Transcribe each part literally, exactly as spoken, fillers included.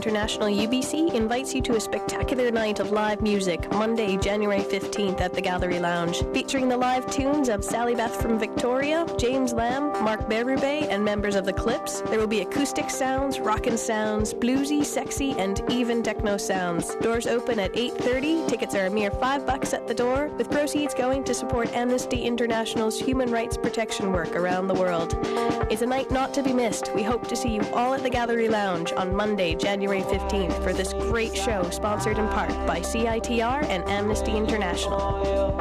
International U B C invites you to a spectacular night of live music Monday, January fifteenth at the Gallery Lounge, featuring the live tunes of Sally Beth from Victoria, James Lamb, Mark Berube, and members of the Clips. There will be acoustic sounds, rockin' sounds, bluesy, sexy, and even techno sounds. Doors open at eight thirty. Tickets are a mere five bucks at the door, with proceeds going to support Amnesty International's human rights protection work around the world. It's a night not to be missed. We hope to see you all at the Gallery Lounge on Monday, January fifteenth for this great show sponsored in part by C I T R and Amnesty International.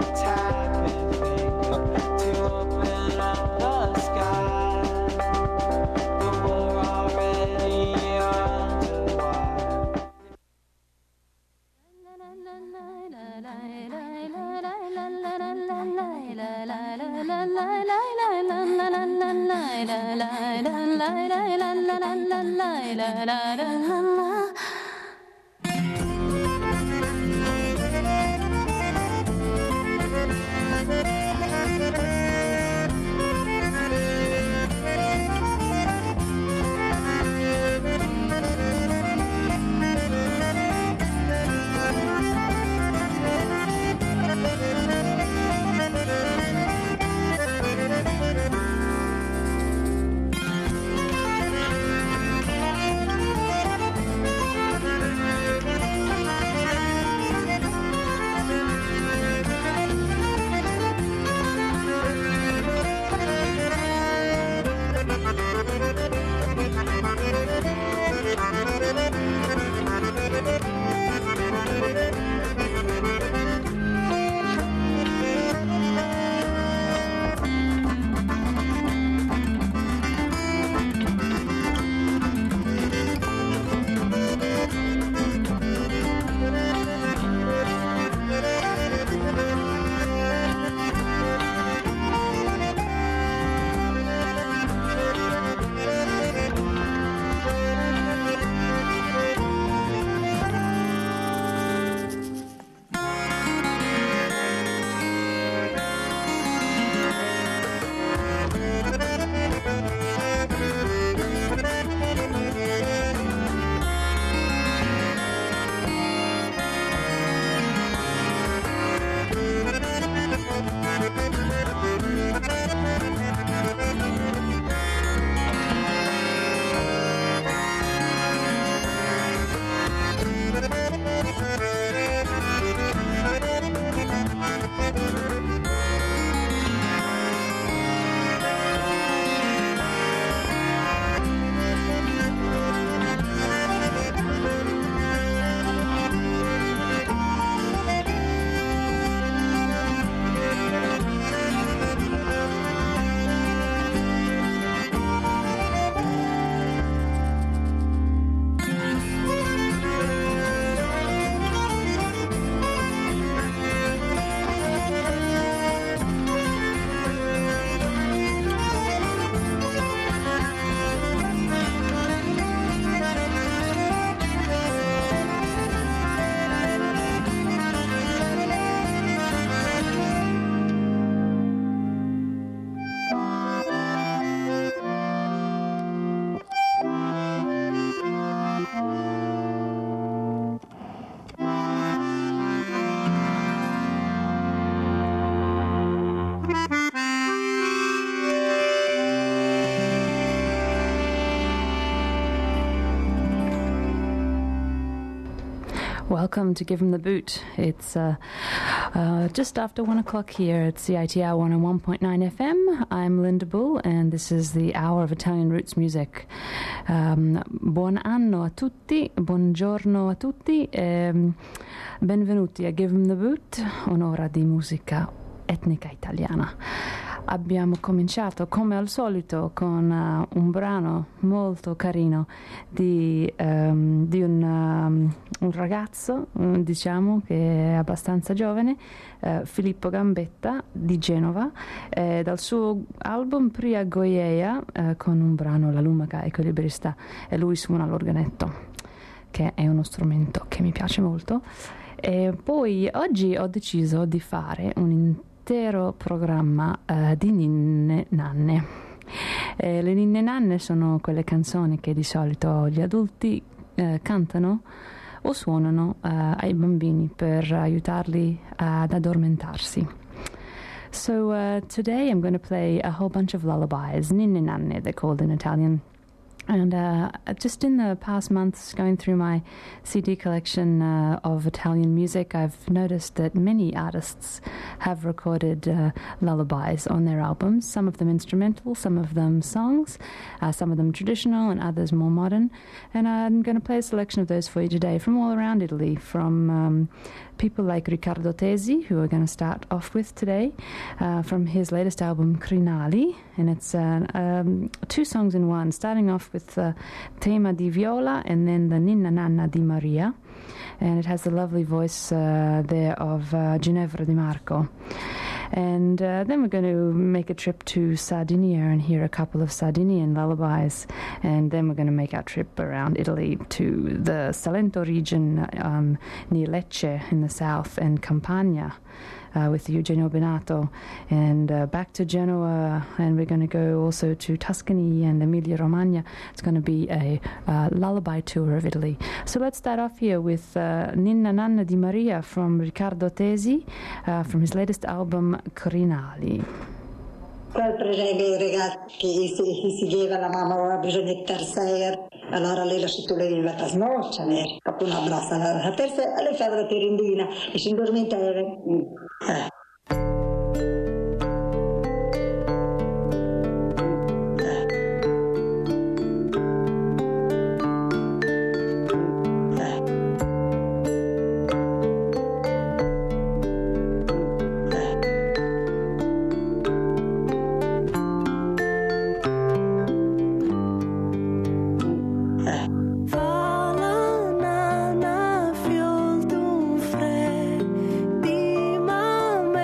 Welcome to Give 'em the Boot. It's uh, uh, just after one o'clock here at C I T R one oh one point nine F M. I'm Linda Bull, and this is the Hour of Italian Roots Music. Um, buon anno a tutti, buongiorno a tutti, e benvenuti a Give 'em the Boot, un'ora di musica etnica italiana. Abbiamo cominciato come al solito con uh, un brano molto carino di, um, di un, um, un ragazzo, um, diciamo, che è abbastanza giovane, uh, Filippo Gambetta di Genova, eh, dal suo album Pria Goieia, uh, con un brano La Lumaca Equilibrista, e lui suona l'organetto, che è uno strumento che mi piace molto. E poi oggi ho deciso di fare un intero programma uh, di ninne nanne. Eh, le ninne nanne sono quelle canzoni che di solito gli adulti eh, cantano o suonano uh, ai bambini per aiutarli ad addormentarsi. So uh, today I'm going to play a whole bunch of lullabies, ninne nanne they're called in Italian. And uh, just in the past months, going through my C D collection uh, of Italian music, I've noticed that many artists have recorded uh, lullabies on their albums, some of them instrumental, some of them songs, uh, some of them traditional and others more modern. And I'm going to play a selection of those for you today from all around Italy, from um, people like Riccardo Tesi, who we're going to start off with today, uh, from his latest album, Crinali. And it's uh, um, two songs in one, starting off with uh, Tema di Viola and then the Ninna Nanna di Maria. And it has the lovely voice uh, there of uh, Ginevra Di Marco. And uh, then we're going to make a trip to Sardinia and hear a couple of Sardinian lullabies. And then we're going to make our trip around Italy to the Salento region um, near Lecce in the south and Campania uh, with Eugenio Benato. And uh, back to Genoa, and we're going to go also to Tuscany and Emilia-Romagna. It's going to be a uh, lullaby tour of Italy. So let's start off here with uh, Ninna Nanna di Maria from Riccardo Tesi uh, from his latest album Crinali. Poi per esempio i ragazzi che si, si chiede alla mamma bisogna stare, allora lei la sottolinea la trasnoccia, proprio una brassa, la terza le fa la terendina e si indormenta. Eh. Fiol d'un fred di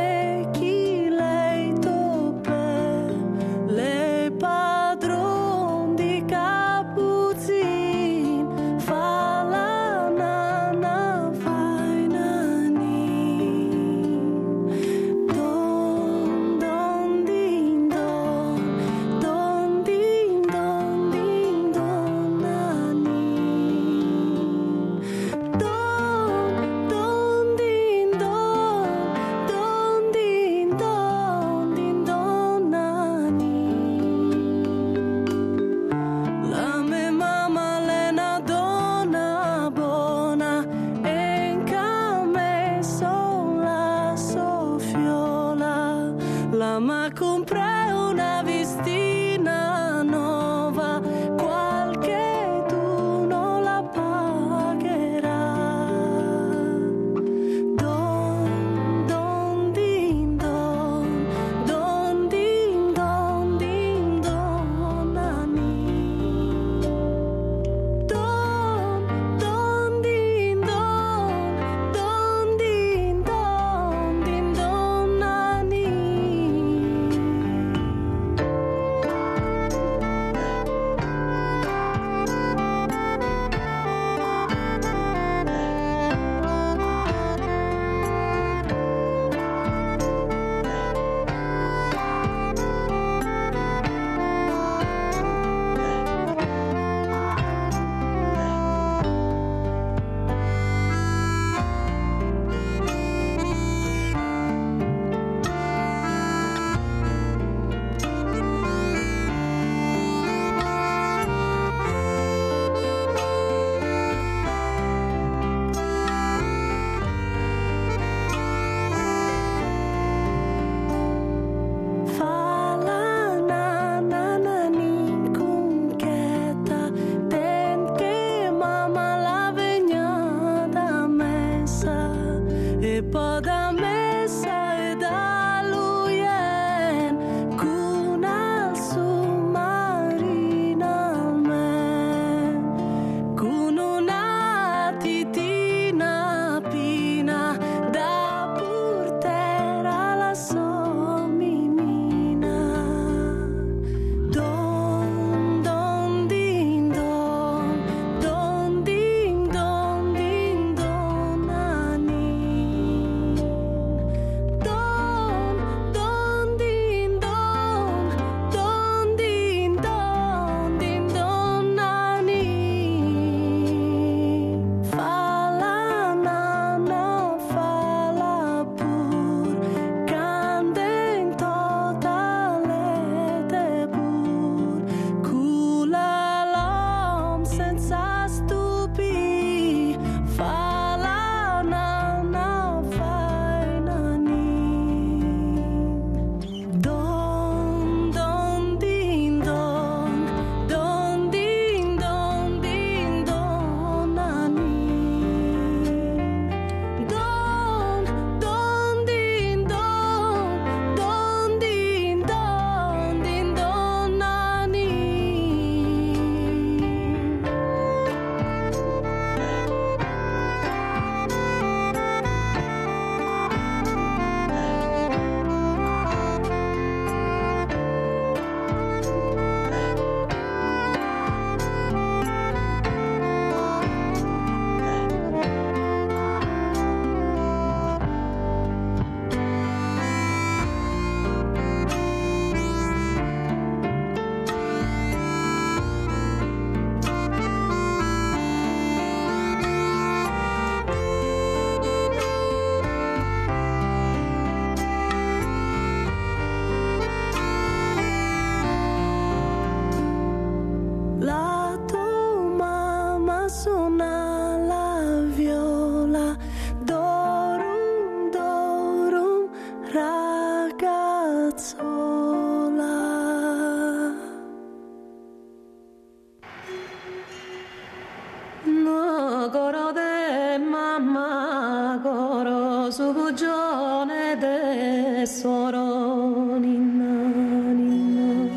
su bugione de soro ninna ninna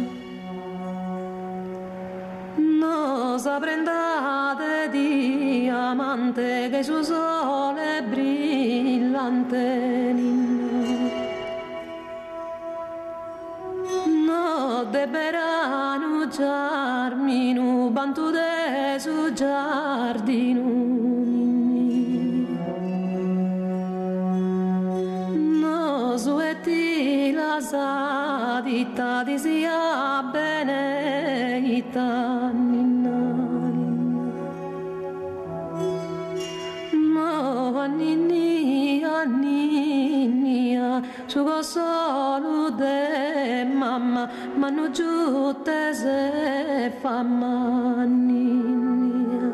no saprendate diamante che su sole brillante ninna no deberano giarminu bantu de su giardino sadita di sia beneita ninna ma ninni ninnia sugo solo de mamma ma no giutte se famma ninnia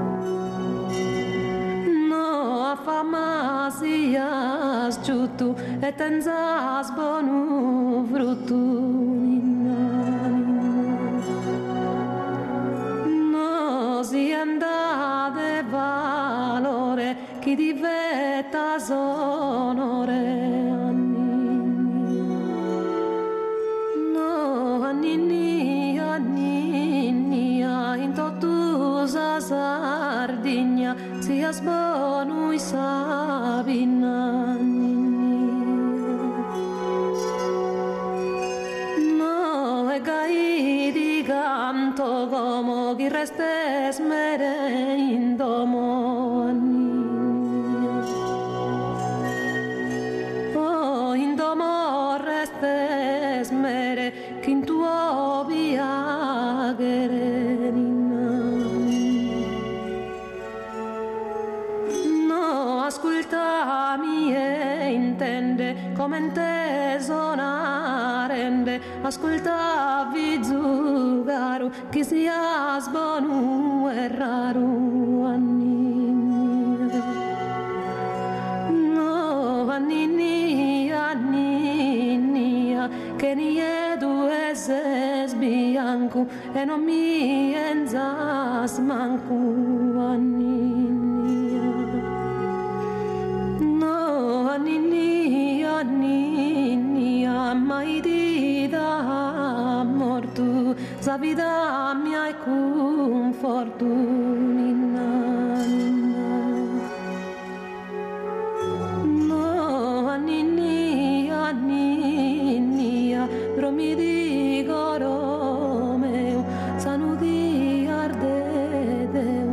no a fama sia giutu e tenzas bonu fruttu ninna no si andate valore chi diventa sonore no annini annini in tottusa Sardigna sia sbonu i sabina canto come chi restes mere in domo oh in domo restes mere che in tuo viagere no ascoltami e intende come inteso rende ascoltavi zugaru che sia sbonu e raru annini no annini annini che nie due se sbianco e non mi enzas mancu annini no annini annini mai di da mortu sa vida mia e confortu ninna no annini annini però mi dico Romeo sanuti ardete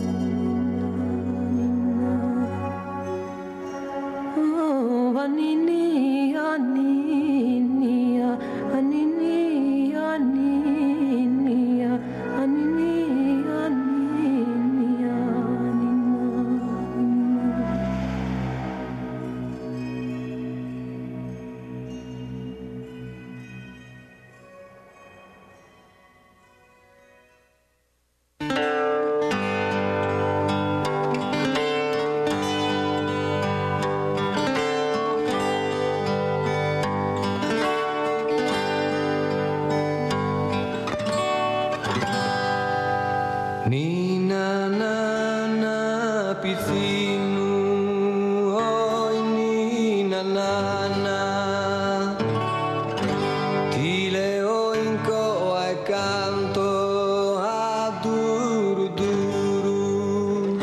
oh annini annini annini annini annini annini Nina nana pizzinu, oi nina nana, ti leo in coa e canto a duru duru.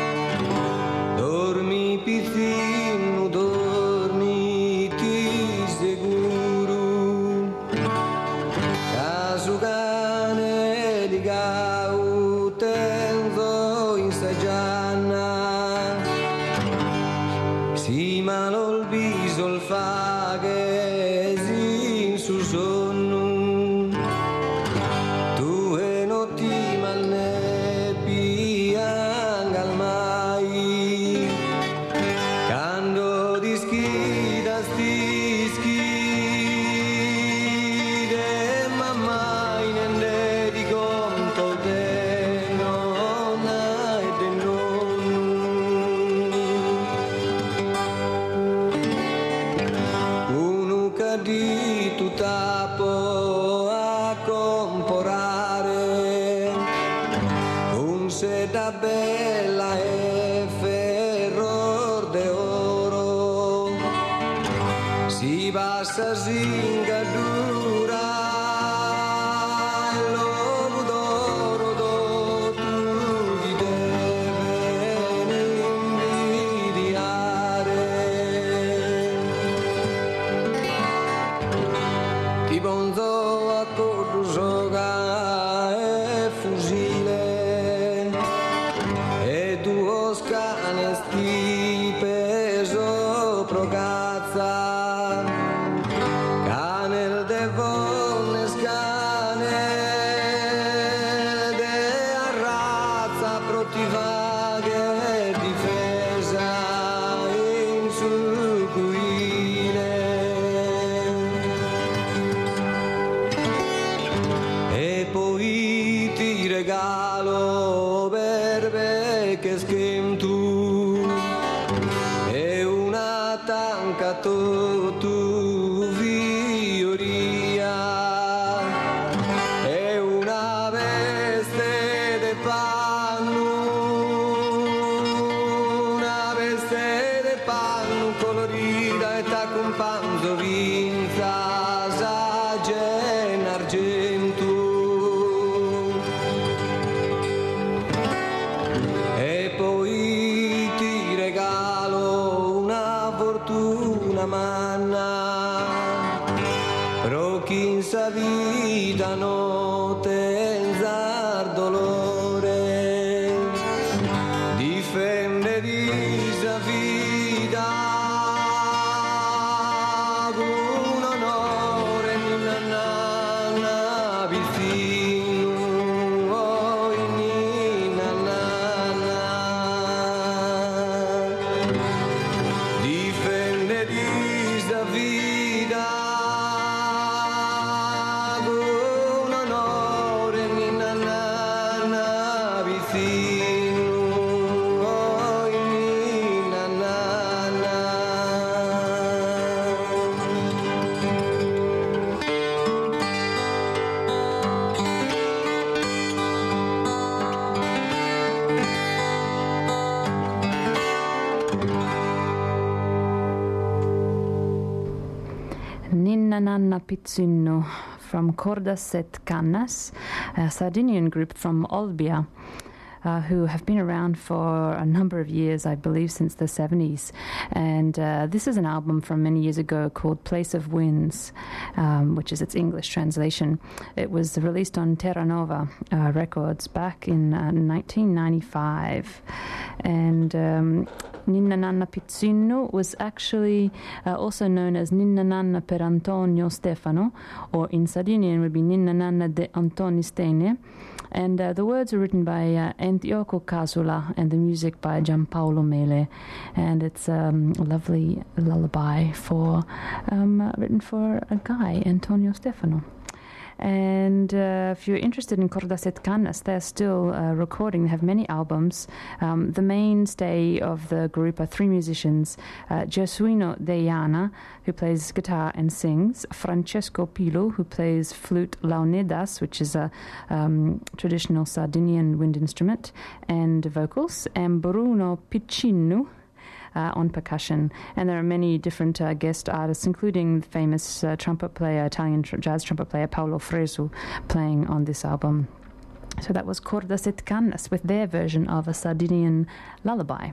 Dormi pizzinu, dormi ti seguro, casu cane di gau tenzo in stagiana, si malol bisol faghe sin su sonno, tu e notti mal ne piangal mai, cando di schida sti schide, mamma in ende di conto te nonna e de nonno. passa singadura e l'uomo d'oro do tu di deve invidiare ti bonzo a cordo gioca e fusile e duo scane sti peso progazza canel de vonne scane de arrazza protivaghe difesa in su guine e poi ti regalo berbe che schim tu e una tanca tu, tu vioria e una veste de panno una veste de panno colorita e t'accompagno vinza sagge in argento e poi ti regalo una fortuna manna pro chi in sa vita no tenzar dolore difende di sa vita con onore nina nanna vicino oh nina nanna difende di sa vita con onore nina nanna vicino oh nina nanna Ninna Nanna Pizzunno from Cordas et Cannas, a Sardinian group from Olbia, uh, who have been around for a number of years, I believe since the seventies. And uh, this is an album from many years ago called Place of Winds, um, which is its English translation. It was released on Terra Nova uh, Records back in uh, nineteen ninety-five. And um, Ninna Nanna Pizzunno was actually uh, also known as Ninna Nanna per Antonio Stefano, or in Sardinian would be Ninna Nanna de Antoni Stene. And uh, the words are written by uh, Antioco Casula and the music by Giampaolo Mele. And it's um, a lovely lullaby for um, uh, written for a guy, Antonio Stefano. And uh, if you're interested in Cordas et Cannas, they're still uh, recording. They have many albums. Um, the mainstay of the group are three musicians, uh, Gesuino Deiana, who plays guitar and sings, Francesco Pilo, who plays flute launedas, which is a um, traditional Sardinian wind instrument, and vocals, and Bruno Piccinu, Uh, on percussion. And there are many different uh, guest artists, including the famous uh, trumpet player, Italian tr- jazz trumpet player Paolo Fresu, playing on this album. So that was Cordas et Cannas with their version of a Sardinian lullaby.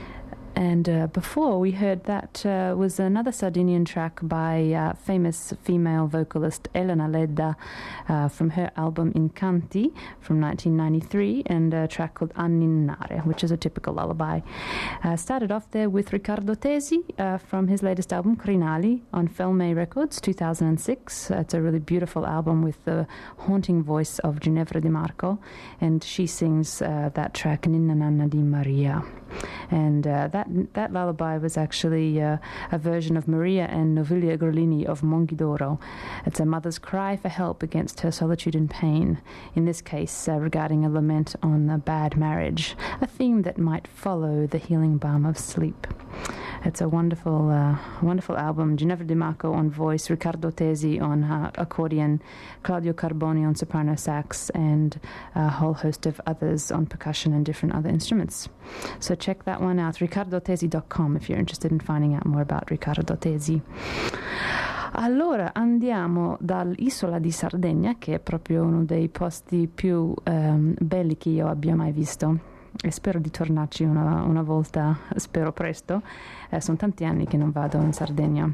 And uh, before we heard that uh, was another Sardinian track by uh, famous female vocalist Elena Ledda uh, from her album Incanti from nineteen ninety-three, and a track called Anninnare, which is a typical lullaby. Uh, started off there with Riccardo Tesi uh, from his latest album Crinali on Felme Records two thousand six. Uh, it's a really beautiful album with the haunting voice of Ginevra Di Marco, and she sings uh, that track Ninna Nanna di Maria. And uh, that that lullaby was actually uh, a version of Maria and Novilia Grolini of Monghidoro. It's a mother's cry for help against her solitude and pain, in this case uh, regarding a lament on a bad marriage, a theme that might follow the healing balm of sleep. It's a wonderful, uh, wonderful album. Ginevra Di Marco on voice, Riccardo Tesi on uh, accordion, Claudio Carboni on soprano sax, and a whole host of others on percussion and different other instruments. So check that one out, riccardo tesi dot com, if you're interested in finding out more about Riccardo Tesi. Allora andiamo dall'isola di Sardegna, che è proprio uno dei posti più um, belli che io abbia mai visto, e spero di tornarci una, una volta, spero presto. Eh, sono tanti anni che non vado in Sardegna.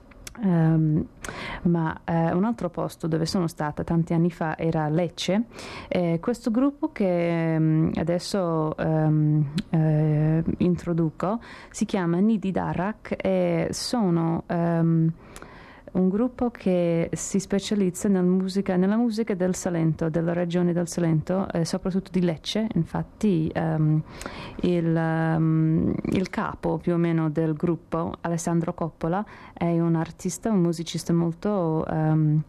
Um, ma uh, un altro posto dove sono stata tanti anni fa era Lecce. Eh, questo gruppo che um, adesso um, uh, introduco si chiama Nidi Darak e sono um, un gruppo che si specializza nel musica, nella musica del Salento, della regione del Salento, eh, soprattutto di Lecce. Infatti um, il, um, il capo più o meno del gruppo, Alessandro Coppola, è un artista, un musicista molto um,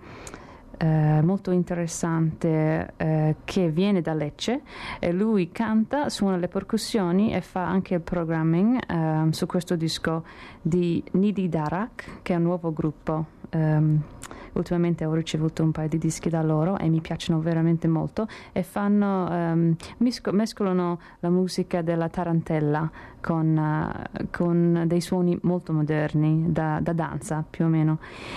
Eh, molto interessante, eh, che viene da Lecce, e lui canta, suona le percussioni e fa anche il programming eh, su questo disco di Nidi Darak, che è un nuovo gruppo. Um, ultimamente ho ricevuto un paio di dischi da loro e mi piacciono veramente molto, e fanno um, misco- mescolano la musica della tarantella con, uh, con dei suoni molto moderni, da, da danza più o meno,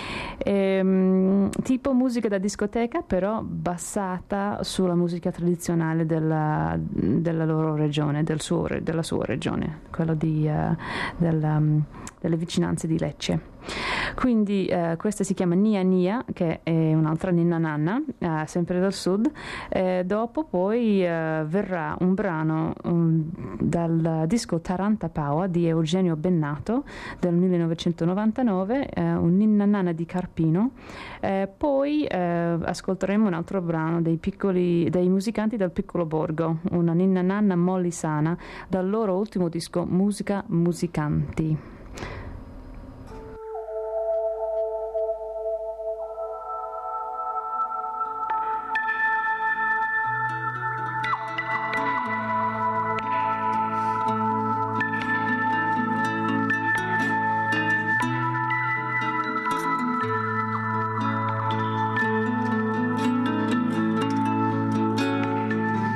e, um, tipo musica da discoteca, però basata sulla musica tradizionale della, della loro regione, del suo, della sua regione, quello di, uh, della, um, delle vicinanze di Lecce. Quindi eh, questa si chiama Nia Nia, che è un'altra ninna nanna, eh, sempre del sud. Eh, dopo poi eh, verrà un brano um, dal disco Taranta Paua di Eugenio Bennato del millenovecentonovantanove, eh, un ninna nanna di Carpino. Eh, poi eh, ascolteremo un altro brano dei, piccoli, dei musicanti del Piccolo Borgo, una ninna nanna mollisana, dal loro ultimo disco Musica Musicanti.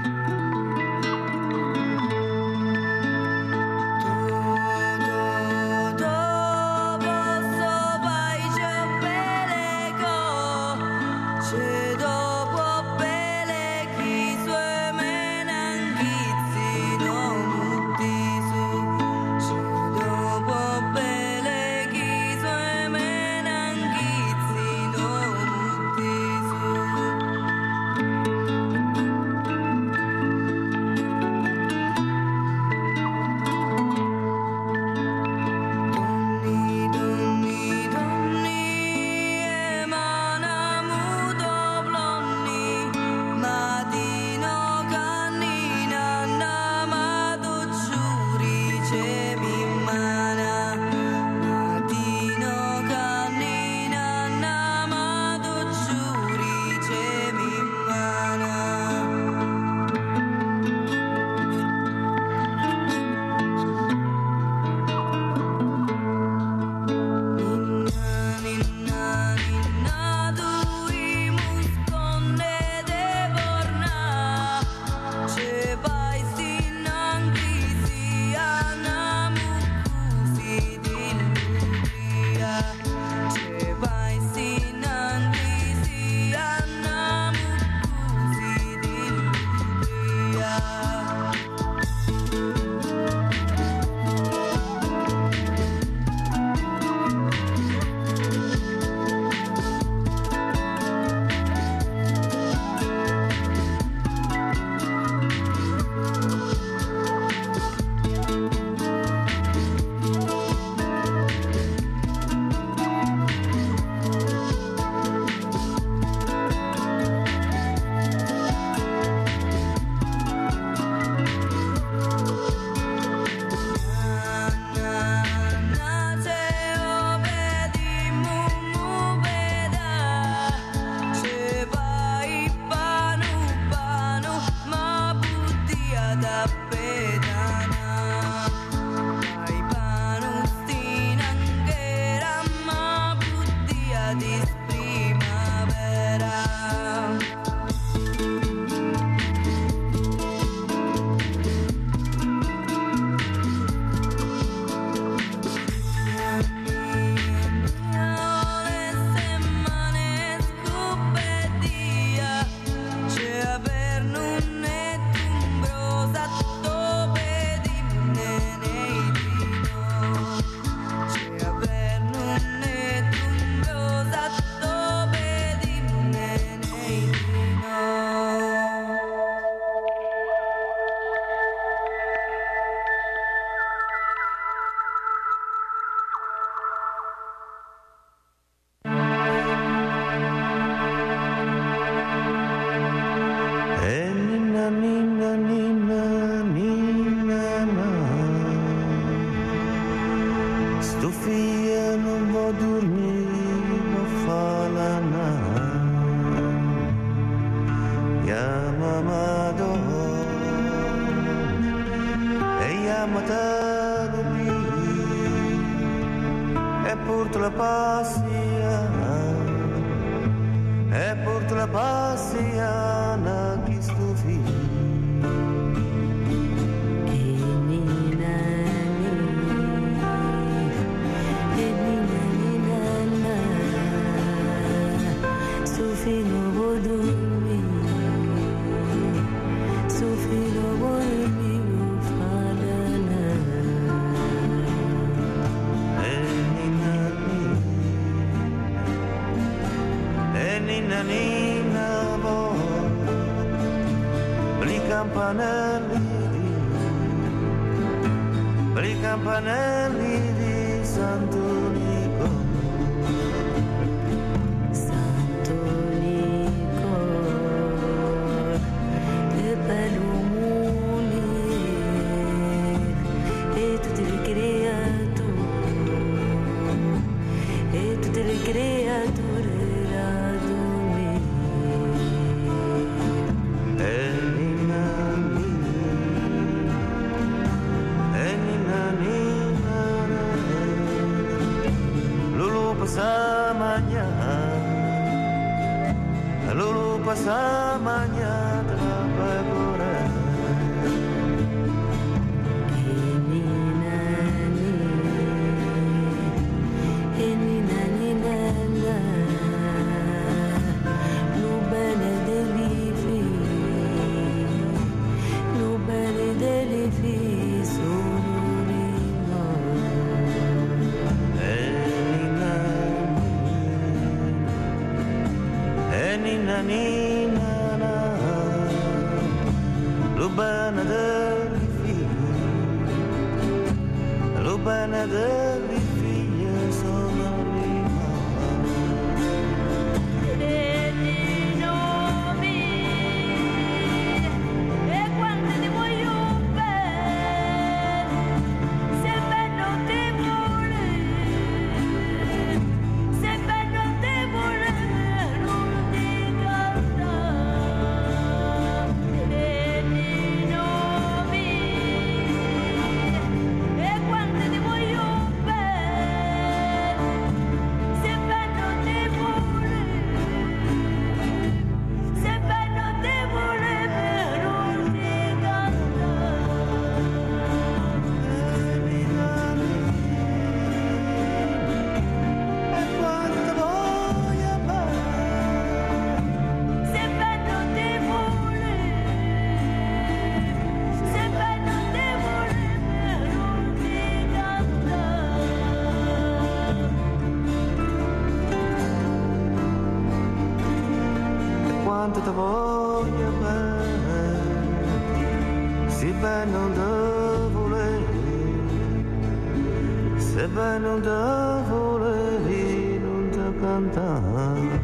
Todo sto figlio non può dormire, ma fa la nana. Chiama Madonna e chiama Lupi e porta la passiana e porta la passiana che sto figlio. Campanelli di, per i campanelli di Santo Nico. Santo Nico, che bello mondo e tutte le creature e tutte le creature raduni. Passa mañana, lulu passa mañana tra pecora. E ninani, e ninani nana, lo bene degli figli, lo bene degli figli sono rimasti. Nina nina na, lo bene degli figli, lo bene degli figli sono rimasti. E di nomi, e quando ti voglio bene, se ben non ti vuole, se ben non ti vuole. Quanto ti voglio bene, se ben non te volevi, se ben non te volevi, non ti cantare.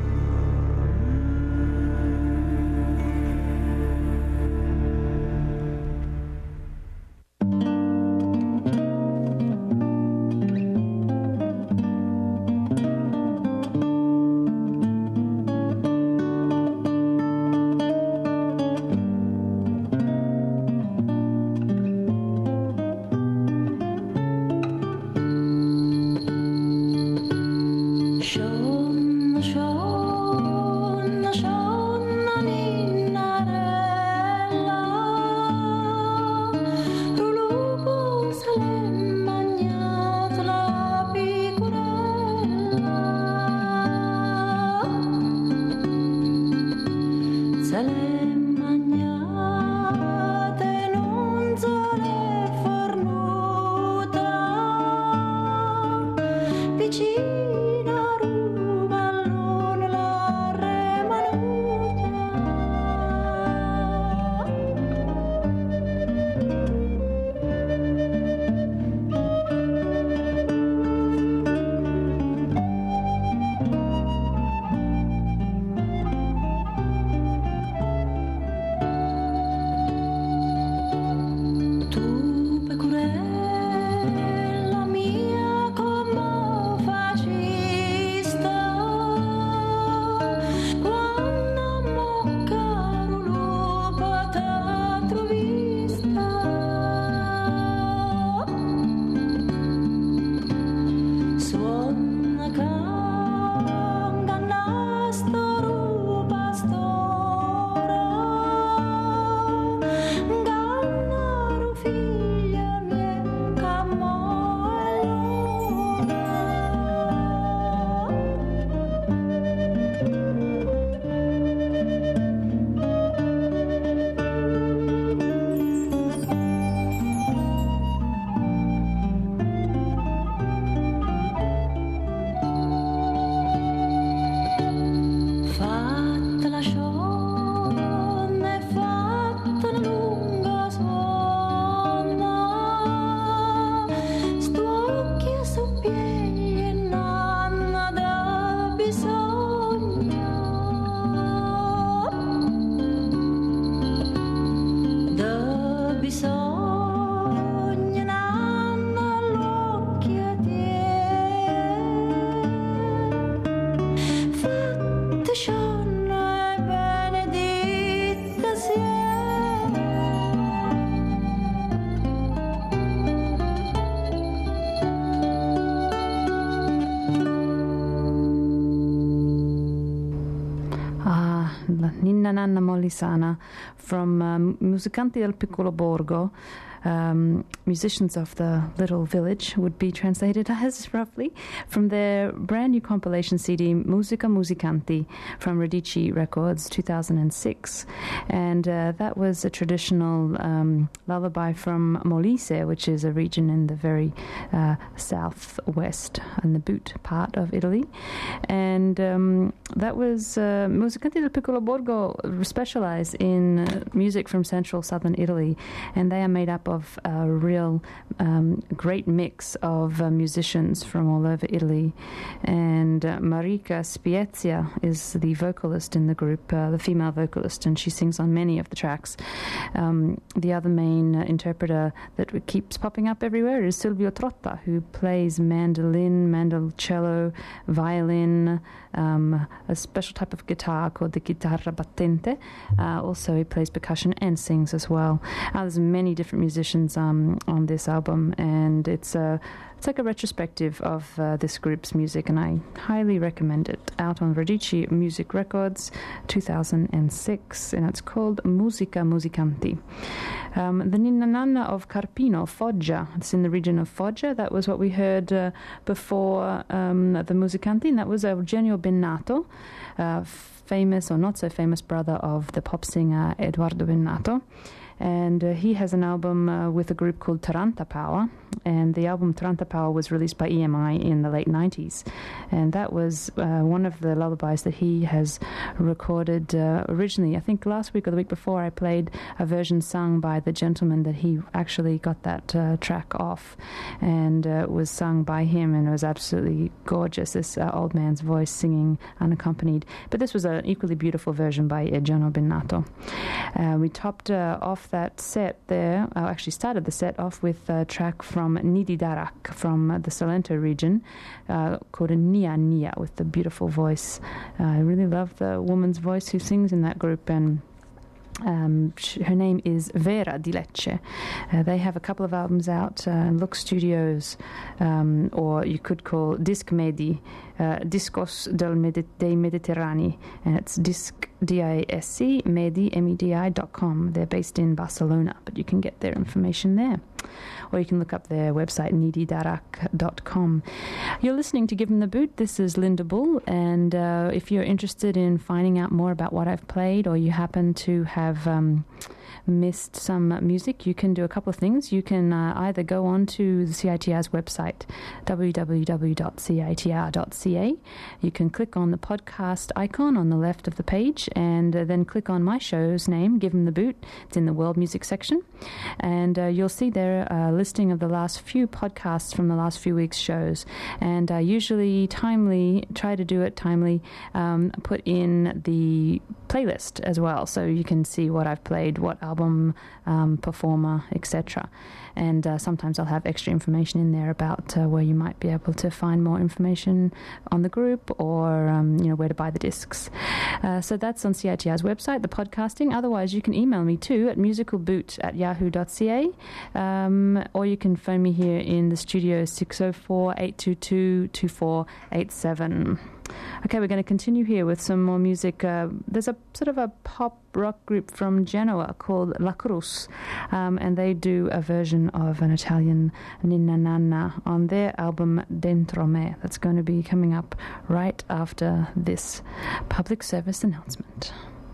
Show Ninna Nanna Molisana from um, Musicanti del Piccolo Borgo, um, musicians of the little village would be translated as, roughly, from their brand new compilation C D, Musica Musicanti, from Radici Records, two thousand six. And uh, that was a traditional um, lullaby from Molise, which is a region in the very uh, southwest, in the boot part of Italy. And um, that was uh, Musicanti del Piccolo Borgo specialize in uh, music from central southern Italy, and they are made up of a real um, great mix of uh, musicians from all over Italy. And uh, Marika Spiezia is the vocalist in the group, uh, the female vocalist, and she sings on many of the tracks. Um, the other main uh, interpreter that keeps popping up everywhere is Silvio Trotta, who plays mandolin, mandolcello, violin, um, a special type of guitar called the chitarra battente. Uh, also, he plays percussion and sings as well. Uh, there's many different musicians um, on this album, and it's a It's like a retrospective of uh, this group's music, and I highly recommend it. Out on Radici Music Records, two thousand six, and it's called Musica Musicanti. Um, the Ninna Nanna of Carpino, Foggia. It's in the region of Foggia. That was what we heard uh, before um, the Musicanti, and that was Eugenio Bennato, uh, famous or not so famous brother of the pop singer Edoardo Bennato. And uh, he has an album uh, with a group called Taranta Power, and the album Taranta Power was released by E M I in the late nineties, and that was uh, one of the lullabies that he has recorded uh, originally. I think last week or the week before I played a version sung by the gentleman that he actually got that uh, track off, and uh, it was sung by him, and it was absolutely gorgeous, this uh, old man's voice singing unaccompanied. But this was an equally beautiful version by Eugenio Bennato. Uh, we topped uh, off that set there, I uh, actually started the set off with a track from Nidi Darak from uh, the Salento region uh, called a Nia Nia, with the beautiful voice. Uh, I really love the woman's voice who sings in that group, and Um, sh- her name is Vera Di Lecce. Uh, they have a couple of albums out, uh, Lux Studios, um, or you could call Disc Medi, uh, Discos del Medi- dei Mediterranei, and it's Disc, D I S C, Medi, M E D I dot com. They're based in Barcelona, but you can get their information there. Or you can look up their website, nidi darak dot com. You're listening to Give 'em the Boot. This is Linda Bull, and uh, if you're interested in finding out more about what I've played, or you happen to have um, missed some music, you can do a couple of things. You can uh, either go on to the C I T R's website, w w w dot c i t r dot c a. You can click on the podcast icon on the left of the page, and uh, then click on my show's name, Give 'em the Boot. It's in the world music section, and uh, you'll see there a listing of the last few podcasts from the last few weeks' shows. And I usually timely, try to do it timely, um, put in the playlist as well, so you can see what I've played, what album, um, performer, et cetera. And uh, sometimes I'll have extra information in there about uh, where you might be able to find more information on the group, or um, you know, where to buy the discs. Uh, so that's on C I T R's website, the podcasting. Otherwise, you can email me too at musicalboot at yahoo dot c a, um, or you can phone me here in the studio, six oh four, eight two two, two four eight seven. Okay, we're going to continue here with some more music. Uh, there's a sort of a pop rock group from Genoa called La Cruz, um, and they do a version of an Italian Ninna Nanna on their album Dentro Me. That's going to be coming up right after this public service announcement.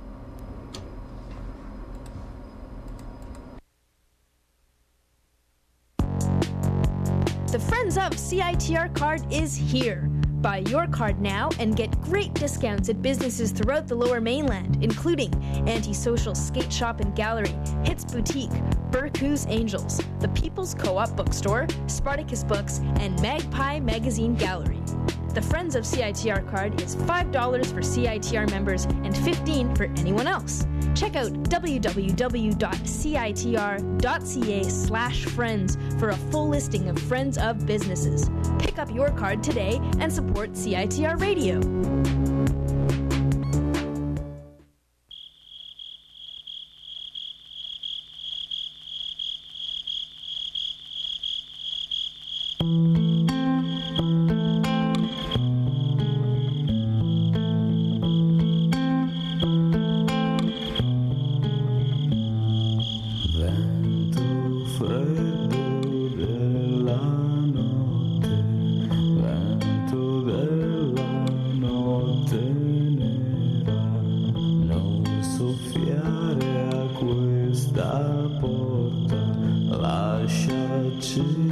The Friends of C I T R card is here. Buy your card now and get great discounts at businesses throughout the Lower Mainland, including Antisocial Skate Shop and Gallery, Hits Boutique, Berkou's Angels, the People's Co-op Bookstore, Spartacus Books, and Magpie Magazine Gallery. The Friends of C I T R card is five dollars for C I T R members and fifteen dollars for anyone else. Check out w w w dot c i t r dot c a slash friends for a full listing of Friends of businesses. Pick up your card today and support C I T R Radio.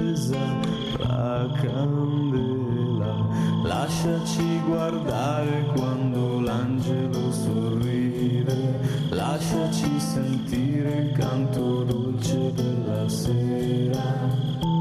accesa la candela, lasciaci guardare quando l'angelo sorride, lasciaci sentire il canto dolce della sera.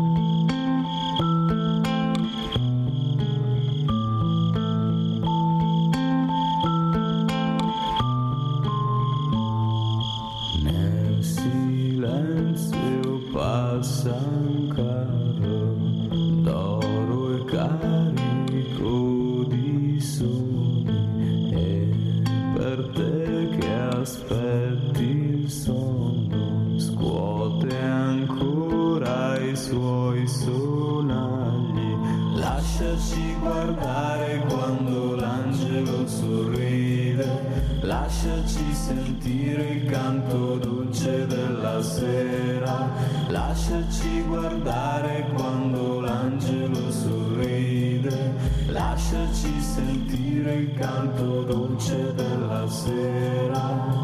Passa un carro d'oro e carico di sogni, e per te che aspetti il sonno scuote ancora i suoi sonagli, lasciaci guardare quando l'angelo sorride, lasciaci sentire il canto dolce della sera, lasciaci guardare quando l'angelo sorride, lasciaci sentire il canto dolce della sera.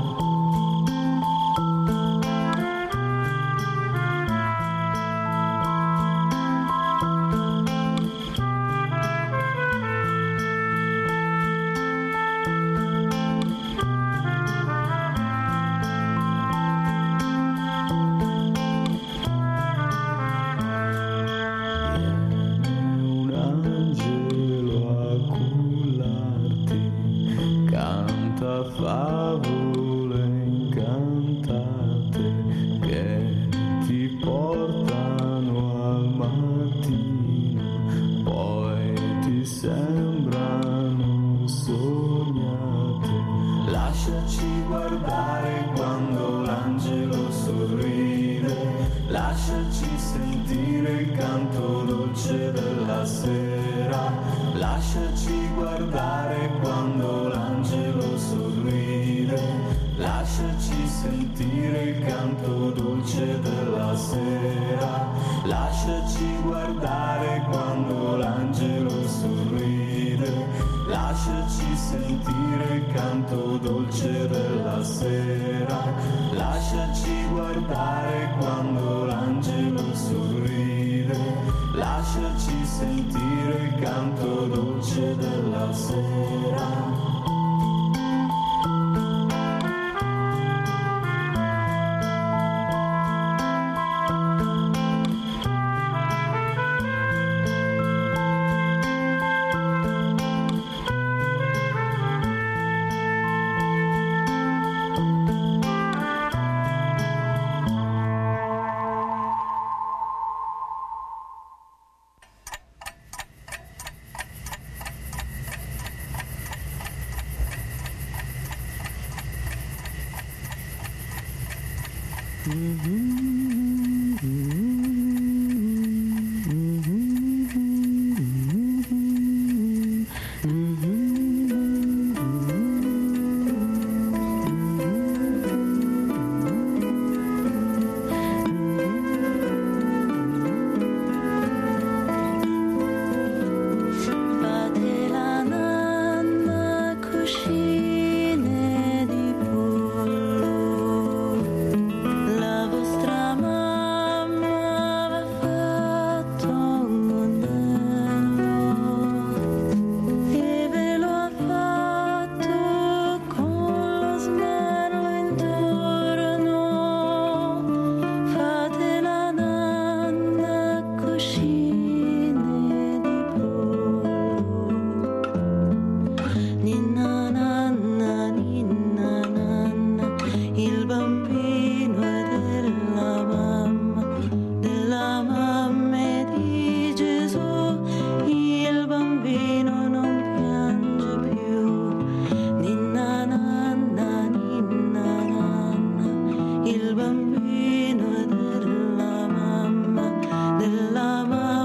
Favole incantate che ti portano al mattino, poi ti sembrano sognate, lasciaci guardare quando l'angelo sorride, lasciaci sentire il canto dolce della sera, lasciaci guardare quando l'angelo sorride, lasciaci sentire il canto dolce della sera, lasciaci guardare quando l'angelo sorride, lasciaci sentire il canto dolce della sera, lasciaci guardare quando l'angelo sorride, lasciaci sentire il canto dolce della sera. Il bambino della mamma, della mamma.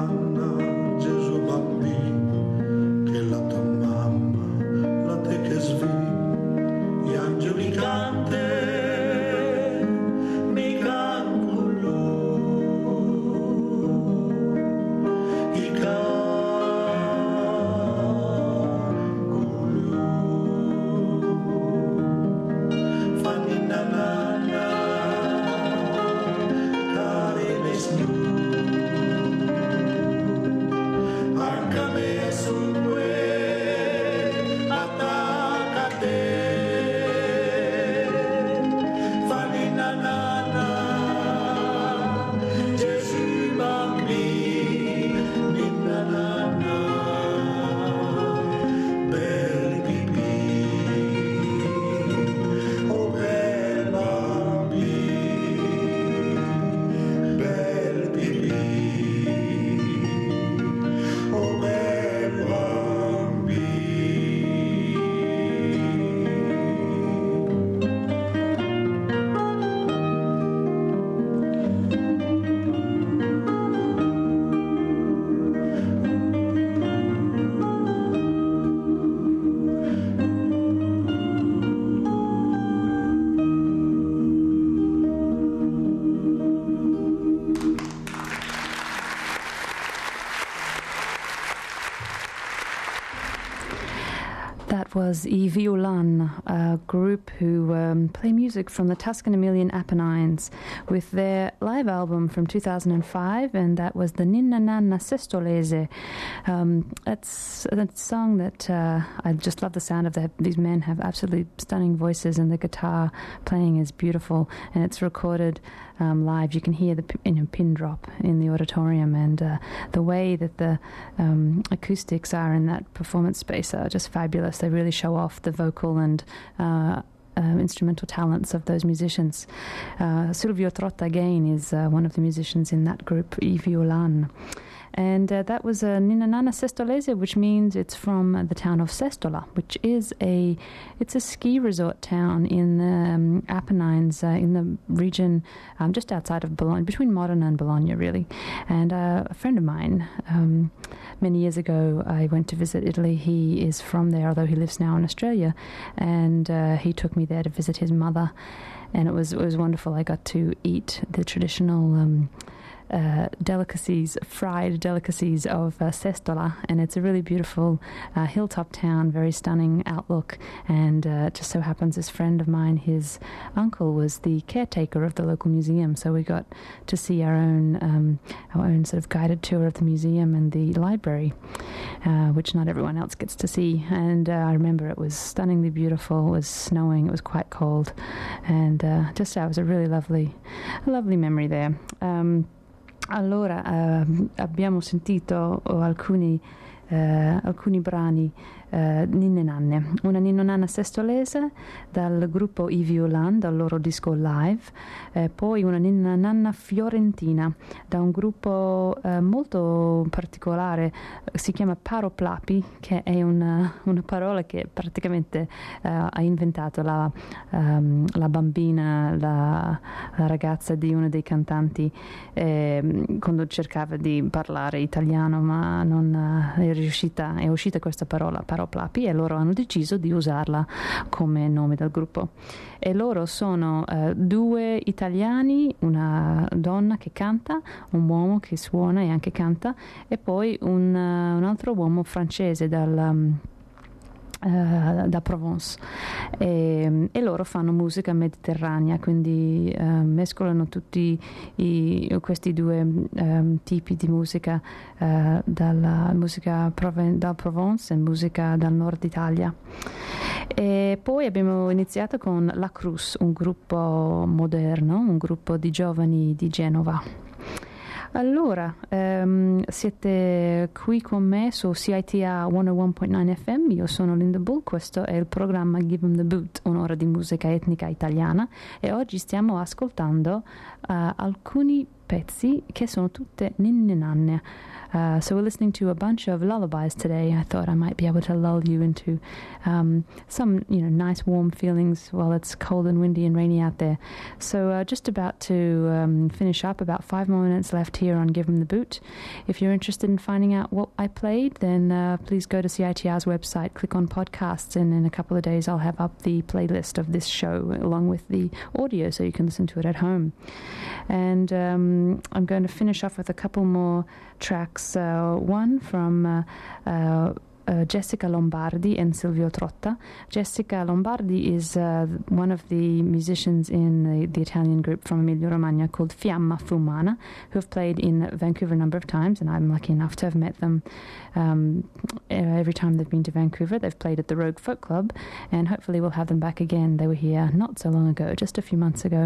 nanna, Gesù bambino, che la tua mamma, la te che svi, gli angeli cante, mi canto lui, i canto lui, fanni nanna, care vestiti. That was I Violan, a group who um, play music from the Tuscan Emilian Apennines with their live album from two thousand five, and that was the Ninna Nanna Sestolese. Um, that's a song that uh, I just love the sound of. That. These men have absolutely stunning voices, and the guitar playing is beautiful, and it's recorded um, live. You can hear the you know, pin drop in the auditorium, and uh, the way that the um, acoustics are in that performance space are just fabulous. They really show off the vocal and uh, uh, instrumental talents of those musicians. Uh, Silvio Trotta again is uh, one of the musicians in that group, I Violan. And uh, that was a Ninna Nanna Sestolese, which means it's from uh, the town of Sestola, which is a it's a ski resort town in the um, Apennines, uh, in the region um, just outside of Bologna, between Modena and Bologna, really. And uh, a friend of mine, um, many years ago, I went to visit Italy. He is from there, although he lives now in Australia, and uh, he took me there to visit his mother, and it was it was wonderful. I got to eat the traditional Um, Uh, delicacies, fried delicacies of uh, Sestola, and it's a really beautiful uh, hilltop town, very stunning outlook, and uh, it just so happens this friend of mine, his uncle was the caretaker of the local museum, so we got to see our own um, our own sort of guided tour of the museum and the library, uh, which not everyone else gets to see. And uh, I remember it was stunningly beautiful. It was snowing, it was quite cold, and uh, just uh, it was a really lovely a lovely memory there. Um, Allora, uh, abbiamo sentito alcuni, uh, alcuni brani uh, Ninne Nanne. Una Ninna Nanna Sestolese dal gruppo I Violan, dal loro disco live, eh, poi una Ninna Nanna Fiorentina da un gruppo uh, molto particolare, si chiama Paroplapi, che è una, una parola che praticamente uh, ha inventato la, um, la bambina, la, la ragazza di uno dei cantanti eh, quando cercava di parlare italiano, ma non uh, è riuscita, è uscita questa parola Paroplapi, e loro hanno deciso di usarla come nome del gruppo. E loro sono uh, due italiani, una donna che canta, un uomo che suona e anche canta, e poi un, uh, un altro uomo francese dal um, Uh, da Provence, e, e loro fanno musica mediterranea, quindi uh, mescolano tutti i, questi due um, tipi di musica, uh, dalla musica proven- da Provence e musica dal nord Italia. E poi abbiamo iniziato con La Cruz, un gruppo moderno, un gruppo di giovani di Genova. Allora, um, siete qui con me su C I T R centouno punto nove F M, io sono Linda Bull, questo è il programma Give 'em the Boot, un'ora di musica etnica italiana, e oggi stiamo ascoltando uh, alcuni pezzi che sono tutte ninne nanne. Uh, so we're listening to a bunch of lullabies today. I thought I might be able to lull you into um, some, you know, nice warm feelings while it's cold and windy and rainy out there. So uh, just about to um, finish up, about five more minutes left here on Give 'em the Boot. If you're interested in finding out what I played, then uh, please go to C I T R's website, click on podcasts, and in a couple of days I'll have up the playlist of this show along with the audio so you can listen to it at home. And um, I'm going to finish off with a couple more tracks. Uh, one from uh, uh, Uh, Jessica Lombardi and Silvio Trotta. Jessica Lombardi is uh, one of the musicians in the, the Italian group from Emilia-Romagna called Fiamma Fumana, who have played in Vancouver a number of times, and I'm lucky enough to have met them um, every time they've been to Vancouver. They've played at the Rogue Folk Club, and hopefully we'll have them back again. They were here not so long ago, just a few months ago.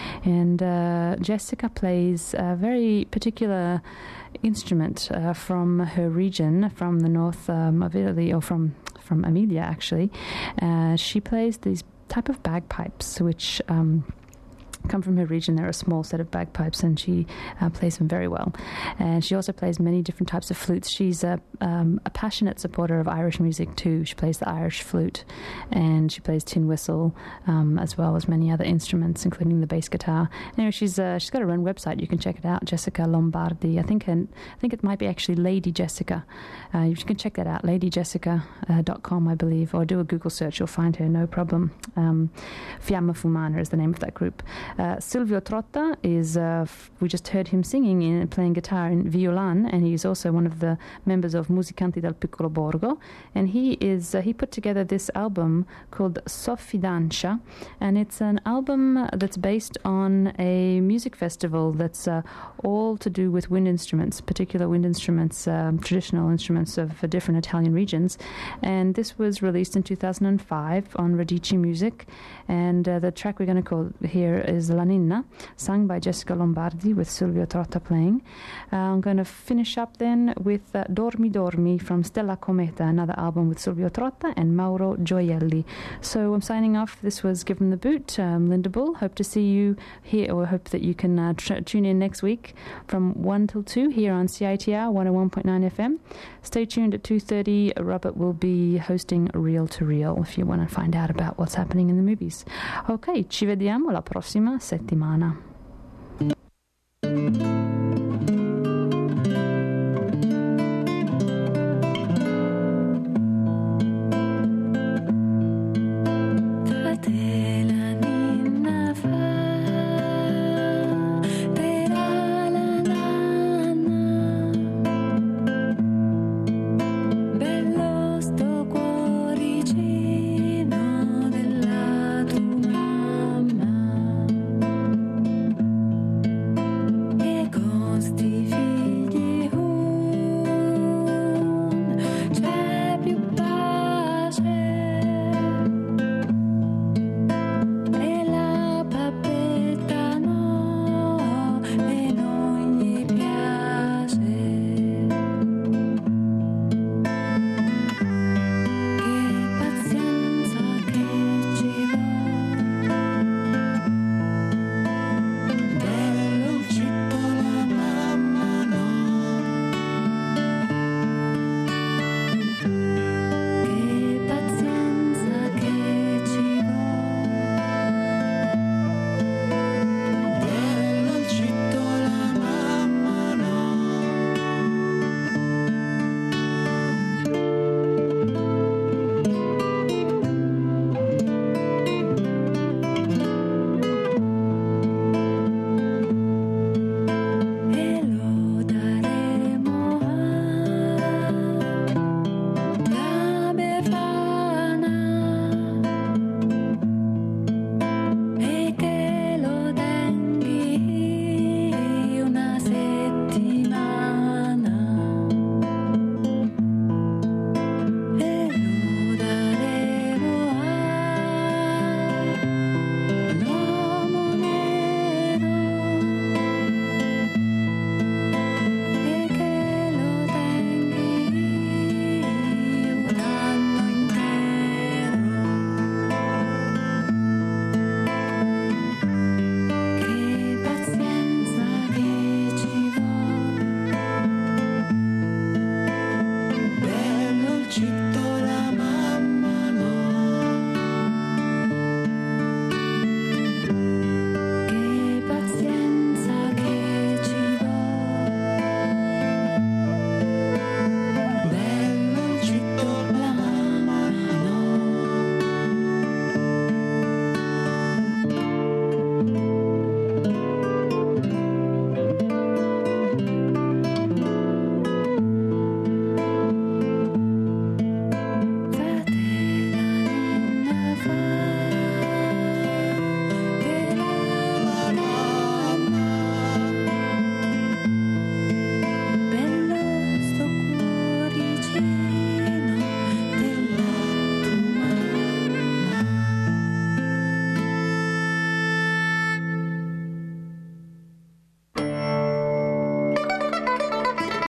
And uh, Jessica plays a very particular instrument uh, from her region, from the north um, of Italy, or from from Emilia actually. Uh, she plays these type of bagpipes which um, come from her region. They're a small set of bagpipes, and she uh, plays them very well. And she also plays many different types of flutes. She's a, um, a passionate supporter of Irish music too. She plays the Irish flute, and she plays tin whistle, um, as well as many other instruments, including the bass guitar. Anyway, she's uh, she's got her own website. You can check it out, Jessica Lombardi. I think her, I think it might be actually Lady Jessica. Uh, you can check that out, lady jessica dot com, I believe, or do a Google search. You'll find her, no problem. Um, Fiamma Fumana is the name of that group. Uh, Silvio Trotta is, uh, f- we just heard him singing and playing guitar in Violan, and he's also one of the members of Musicanti del Piccolo Borgo, and he is, uh, he put together this album called Soffidancia, and it's an album that's based on a music festival that's uh, all to do with wind instruments, particular wind instruments, um, traditional instruments of uh, different Italian regions, and this was released in two thousand five on Radici Music, and uh, the track we're going to call here is La Ninna, sung by Jessica Lombardi with Silvio Trotta playing. Uh, I'm going to finish up then with uh, Dormi Dormi from Stella Cometa, another album with Silvio Trotta and Mauro Gioielli. So I'm signing off. This was Give 'em the Boot. Um, Linda Bull. Hope to see you here, or hope that you can uh, tr- tune in next week from one till two here on C I T R one oh one point nine F M. Stay tuned at two thirty. Robert will be hosting Reel to Reel if you want to find out about what's happening in the movies. Ok, ci vediamo la prossima settimana.